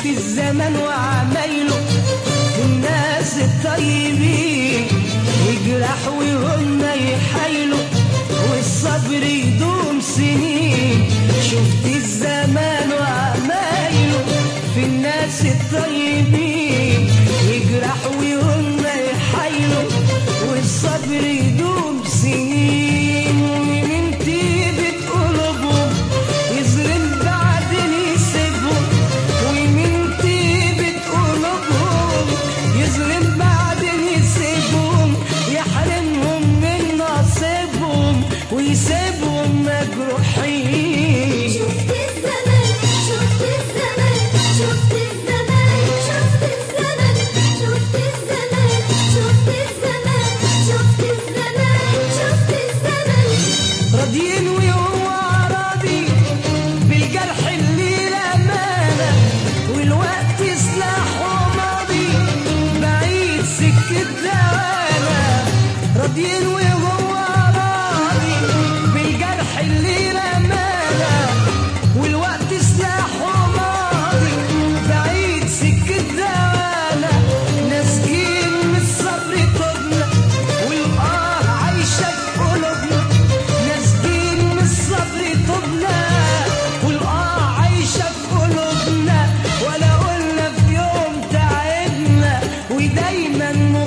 شفت الزمن وعمايله الناس الطيبين يجرح وهم يحايلوا والصبر يدوم سنين. شفت الزمان وعمايله في الناس الطيبين يجرح وهم يحايلوا والصبر يدوم سنين. ومن طيبة قلوبهم يظلم بعدين يسيبهم، ومن طيبة قلوبهم يظلم بعدين يسيبهم، يحرمهم من نصيبهم ويسيبهم مجروحين. شفت الزمان شفت الزمان شفت الزمان شفت الزمان شفت الزمان شفت الزمان شفت الزمان شفت الزمان. راضيين وهو راضي بالجرح اللي الأمانة، والوقت سلاحه ماضي بعيد سكة دوانا. راضيين وهو راضي بالجرح اللي الأمانة، والوقت سلاحه ماضي بعيد سكة دوانا. ناسجين من الصبر طبنا والآه عايشة في قلوبنا، ناسجين من الصبر طبنا والآه عايشة في قلوبنا، ولا قلنا في يوم تعبنا ودايما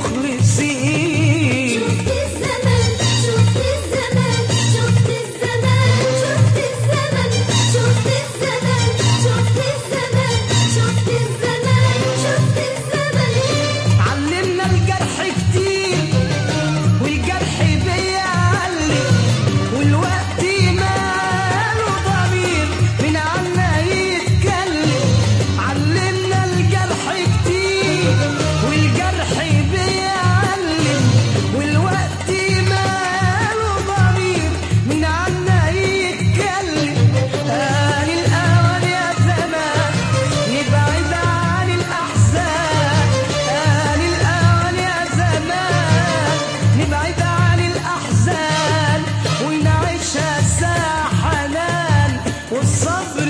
مخلصين. شفت الزمان شفت الزمان شفت الزمان شفت الزمان شفت الزمان شفت الزمان شفت الزمان شفت الزمان. علمنا الجرح كتير والجرح بيعلم، والوقت ماله ضمير من عنا يتكلم. علمنا الجرح كتير والجرح بيعلم، والوقت ماله ضمير من عنا يتكلم. آن الأوان يا زمان نبعد عن الأحزان، آن الأوان يا زمان نبعد عن الأحزان ونعيشها ساعة حنان والصبر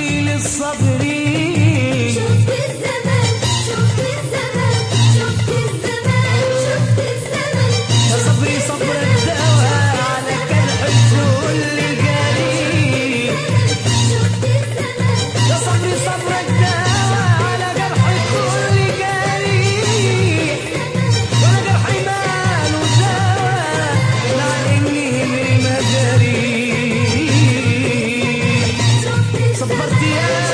للصابرين. شفت الزمان شفت الزمان شفت الزمان شفت الزمان. يا صبري صبر الدواء على جرح الكل جريء، شفت الزمان يا صبري صبر الدواء على جرح الكل جريء. وانا جرحي ماله دواء مع اني ما جريء. شفت صبرت يا